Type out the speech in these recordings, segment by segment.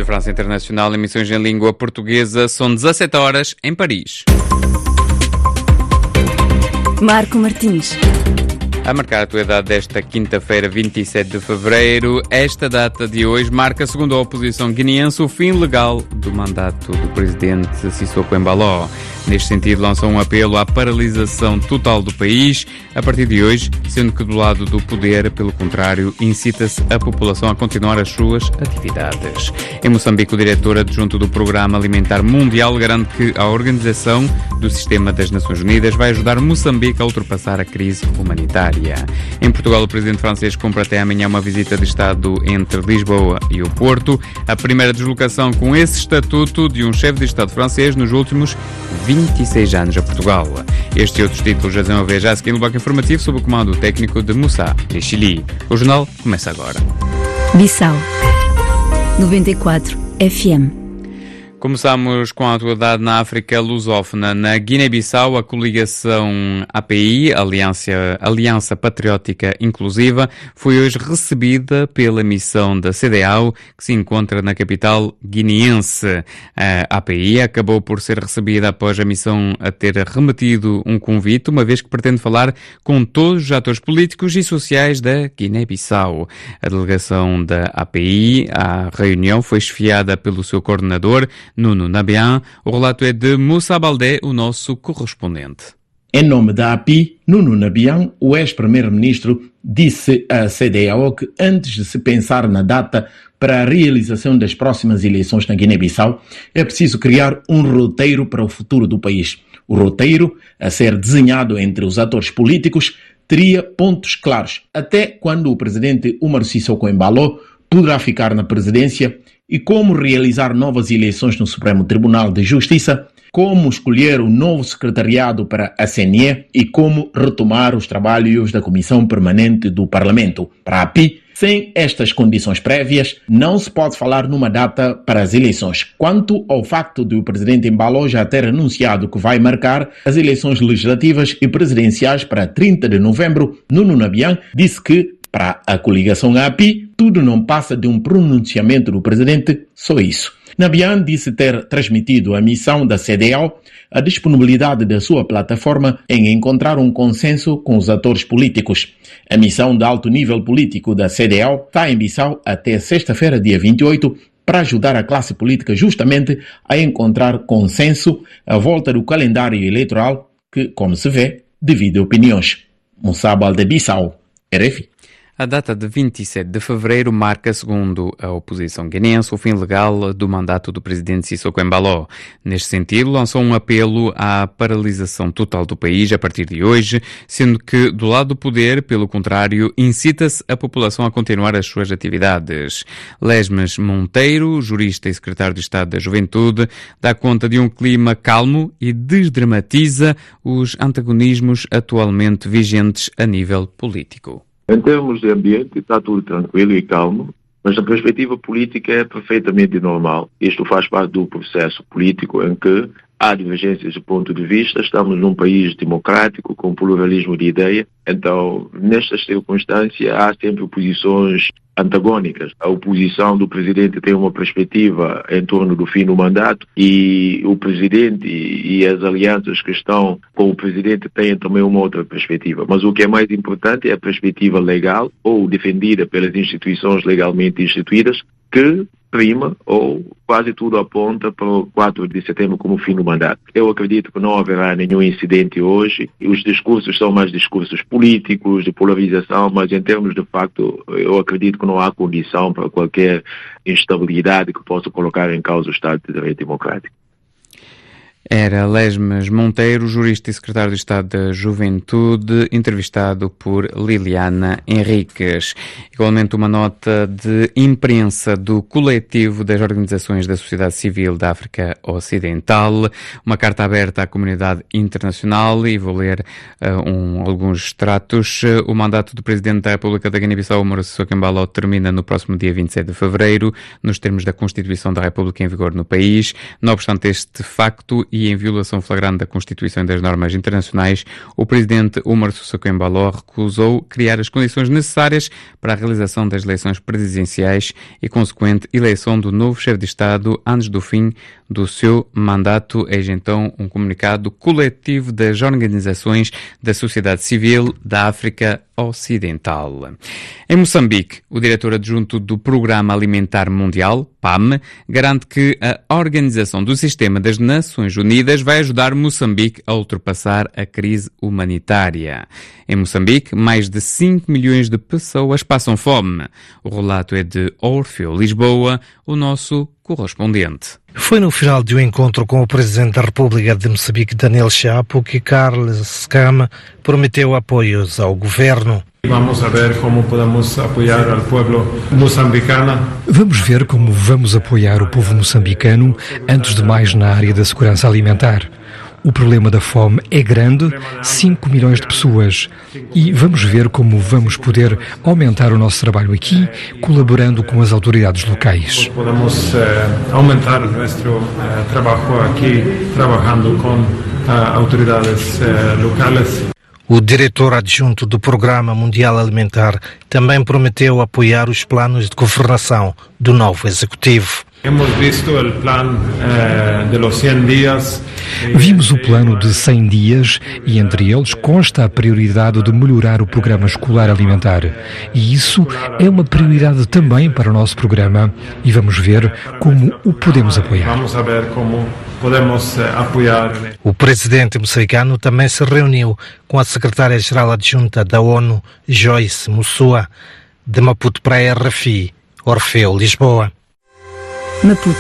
França Internacional, emissões em língua portuguesa, são 17 horas em Paris. Marco Martins. A marcar a atualidade desta quinta-feira, 27 de fevereiro, esta data de hoje marca, segundo a oposição guineense, o fim legal do mandato do presidente Sissoko Embaló. Neste sentido, lançou um apelo à paralisação total do país a partir de hoje, sendo que do lado do poder, pelo contrário, incita-se a população a continuar as suas atividades. Em Moçambique, o diretor adjunto do Programa Alimentar Mundial garante que a organização do Sistema das Nações Unidas vai ajudar Moçambique a ultrapassar a crise humanitária. Em Portugal, o presidente francês cumpre até amanhã uma visita de Estado entre Lisboa e o Porto, a primeira deslocação com esse estatuto de um chefe de Estado francês nos últimos 26 anos a Portugal. Este e outros títulos já vão ver já a seguir no bloco informativo sob o comando técnico de Moussa Chili. O jornal começa agora. Bissau 94 FM. Começamos com a atualidade na África lusófona. Na Guiné-Bissau, a coligação API, Aliança Patriótica Inclusiva, foi hoje recebida pela missão da CEDEAO, que se encontra na capital guineense. A API acabou por ser recebida após a missão a ter remetido um convite, uma vez que pretende falar com todos os atores políticos e sociais da Guiné-Bissau. A delegação da API à reunião foi esfiada pelo seu coordenador, Nuno Nabian. O relato é de Moussa Baldé, o nosso correspondente. Em nome da API, Nuno Nabian, o ex-primeiro-ministro, disse à CEDEAO que antes de se pensar na data para a realização das próximas eleições na Guiné-Bissau, é preciso criar um roteiro para o futuro do país. O roteiro, a ser desenhado entre os atores políticos, teria pontos claros, até quando o presidente Umaru Sissoko Embaló poderá ficar na presidência e como realizar novas eleições no Supremo Tribunal de Justiça, como escolher o novo secretariado para a CNE e como retomar os trabalhos da Comissão Permanente do Parlamento. Para a API, sem estas condições prévias, não se pode falar numa data para as eleições. Quanto ao facto de o presidente Embaló já ter anunciado que vai marcar as eleições legislativas e presidenciais para 30 de novembro, Nuno Nabian disse que, para a coligação API, tudo não passa de um pronunciamento do presidente, só isso. Nabian disse ter transmitido à missão da CEDEAO a disponibilidade da sua plataforma em encontrar um consenso com os atores políticos. A missão de alto nível político da CEDEAO está em Bissau até sexta-feira, dia 28, para ajudar a classe política justamente a encontrar consenso à volta do calendário eleitoral que, como se vê, divide opiniões. Moussa Baldé, Bissau, RFI. A data de 27 de fevereiro marca, segundo a oposição guineense, o fim legal do mandato do presidente Sissoko Embaló. Neste sentido, lançou um apelo à paralisação total do país a partir de hoje, sendo que, do lado do poder, pelo contrário, incita-se a população a continuar as suas atividades. Lesmes Monteiro, jurista e secretário de Estado da Juventude, dá conta de um clima calmo e desdramatiza os antagonismos atualmente vigentes a nível político. Em termos de ambiente, está tudo tranquilo e calmo, mas a perspectiva política é perfeitamente normal. Isto faz parte do processo político em que há divergências de ponto de vista, estamos num país democrático, com pluralismo de ideia, então, nestas circunstâncias, há sempre posições antagônicas. A oposição do presidente tem uma perspectiva em torno do fim do mandato e o presidente e as alianças que estão com o presidente têm também uma outra perspectiva. Mas o que é mais importante é a perspectiva legal ou defendida pelas instituições legalmente instituídas que prima ou quase tudo aponta para o 4 de setembro como fim do mandato. Eu acredito que não haverá nenhum incidente hoje. Os discursos são mais discursos políticos, de polarização, mas em termos de facto, eu acredito que não há condição para qualquer instabilidade que possa colocar em causa o Estado de Direito Democrático. Era Lesmes Monteiro, jurista e secretário de Estado da Juventude, entrevistado por Liliana Henriques. Igualmente uma nota de imprensa do coletivo das organizações da sociedade civil da África Ocidental, uma carta aberta à comunidade internacional, e vou ler alguns extratos. O mandato do Presidente da República da Guiné-Bissau, Umaru Sissoko Embaló, termina no próximo dia 27 de fevereiro, nos termos da Constituição da República em vigor no país. Não obstante este facto e e em violação flagrante da Constituição e das normas internacionais, o presidente Umaro Sissoco Embaló recusou criar as condições necessárias para a realização das eleições presidenciais e consequente eleição do novo chefe de Estado antes do fim do seu mandato. Eis então um comunicado coletivo das organizações da sociedade civil da África Ocidental. Em Moçambique, o diretor adjunto do Programa Alimentar Mundial, PAM, garante que a Organização do Sistema das Nações Unidas vai ajudar Moçambique a ultrapassar a crise humanitária. Em Moçambique, mais de 5 milhões de pessoas passam fome. O relato é de Orfeu Lisboa, o nosso correspondente. Foi no final de um encontro com o Presidente da República de Moçambique, Daniel Chapo, que Carlos Cama prometeu apoios ao governo. Vamos ver como podemos apoiar o povo moçambicano. Vamos ver como vamos apoiar o povo moçambicano, antes de mais na área da segurança alimentar. O problema da fome é grande, 5 milhões de pessoas, e vamos ver como vamos poder aumentar o nosso trabalho aqui, colaborando com as autoridades locais. Podemos aumentar o nosso trabalho aqui, trabalhando com autoridades locais. O diretor adjunto do Programa Mundial Alimentar também prometeu apoiar os planos de governação do novo executivo. Vimos o plano de 100 dias e entre eles consta a prioridade de melhorar o programa escolar alimentar. E isso é uma prioridade também para o nosso programa e vamos ver como o podemos apoiar. Vamos ver como podemos apoiar. O presidente moçambicano também se reuniu com a secretária-geral adjunta da ONU, Joyce Msuya, de Maputo para a RFI, Orfeu Lisboa. Maputo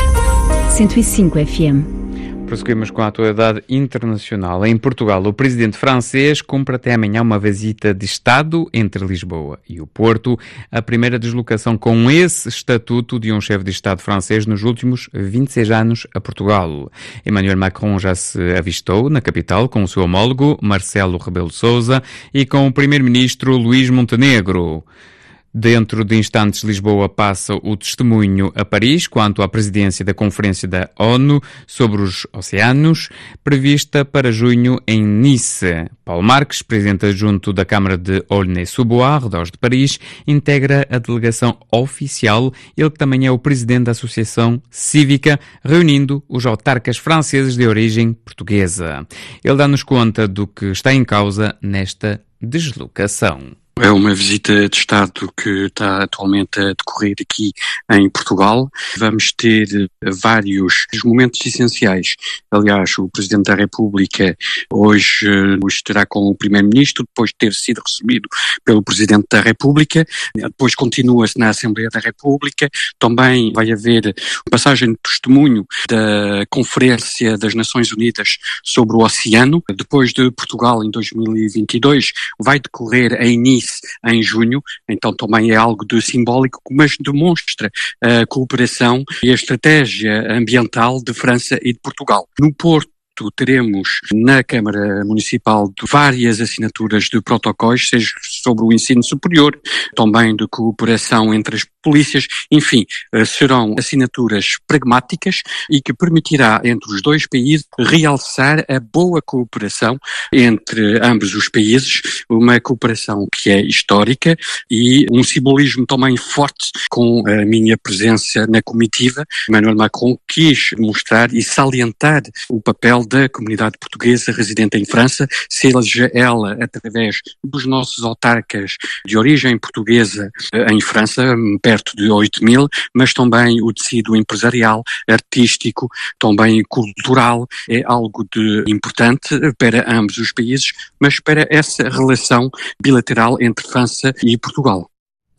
105 FM. Prosseguimos com a atualidade internacional. Em Portugal, o presidente francês cumpre até amanhã uma visita de Estado entre Lisboa e o Porto, a primeira deslocação com esse estatuto de um chefe de Estado francês nos últimos 26 anos a Portugal. Emmanuel Macron já se avistou na capital com o seu homólogo Marcelo Rebelo de Sousa e com o primeiro-ministro Luís Montenegro. Dentro de instantes, Lisboa passa o testemunho a Paris quanto à presidência da Conferência da ONU sobre os Oceanos, prevista para junho em Nice. Paulo Marques, presidente adjunto da Câmara de Aulnay-sous-Bois, arredores de Paris, integra a delegação oficial, ele que também é o presidente da Associação Cívica, reunindo os autarcas franceses de origem portuguesa. Ele dá-nos conta do que está em causa nesta deslocação. É uma visita de Estado que está atualmente a decorrer aqui em Portugal. Vamos ter vários momentos essenciais. Aliás, o Presidente da República hoje estará com o Primeiro-Ministro, depois de ter sido recebido pelo Presidente da República. Depois continua-se na Assembleia da República. Também vai haver passagem de testemunho da Conferência das Nações Unidas sobre o Oceano. Depois de Portugal, em 2022, vai decorrer em Nice, em junho, então também é algo de simbólico, mas demonstra a cooperação e a estratégia ambiental de França e de Portugal. No Porto, teremos na Câmara Municipal várias assinaturas de protocolos, seja sobre o ensino superior, também de cooperação entre as polícias, enfim, serão assinaturas pragmáticas e que permitirá entre os dois países realçar a boa cooperação entre ambos os países, uma cooperação que é histórica e um simbolismo também forte com a minha presença na comitiva. Emmanuel Macron quis mostrar e salientar o papel da comunidade portuguesa residente em França, seja ela através dos nossos autarcas de origem portuguesa em França, perto de 8 mil, mas também o tecido empresarial, artístico, também cultural, é algo de importante para ambos os países, mas para essa relação bilateral entre França e Portugal.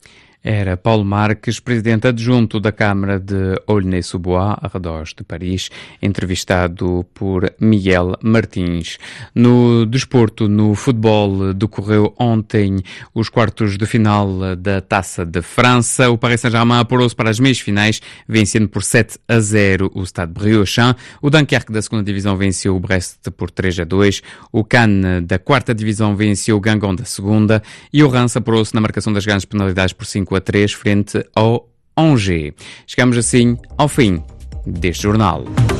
Era Paulo Marques, presidente adjunto da Câmara de Aulnay-sous-Bois, arredores de Paris, entrevistado por Miguel Martins. No desporto, no futebol, decorreu ontem os quartos de final da Taça de França. O Paris Saint-Germain apurou-se para as meias finais, vencendo por 7-0 o Stade Briochin. O Dunkerque da segunda divisão venceu o Brest por 3-2. O Cannes da quarta divisão venceu o Guingamp da segunda. E o Reims apurou-se na marcação das grandes penalidades por 5-3 frente ao Angers. Chegamos assim ao fim deste jornal.